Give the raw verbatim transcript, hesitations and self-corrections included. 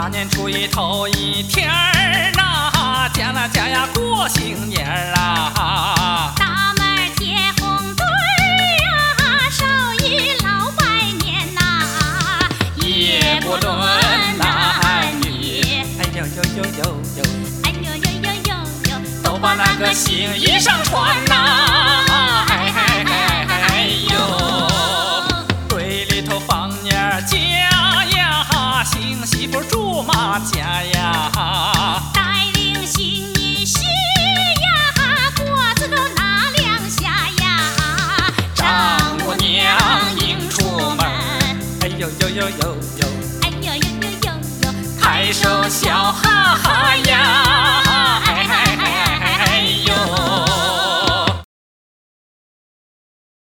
年初一头一天儿呐，家啦家呀过新年儿啊。 大门贴红对儿啊，手与老拜年呐， 也不论男女，哎呦呦呦呦呦， 哎呦呦呦呦呦， 都把那个新衣裳穿呐，哎哎哎哎呦，堆里头放年家呀，新媳妇住马家呀， 带领新女婿呀，果子都拿两下呀， 丈母娘迎出门，哎呦呦呦呦呦， 哎呦呦呦呦呦， 抬手笑哈哈呀。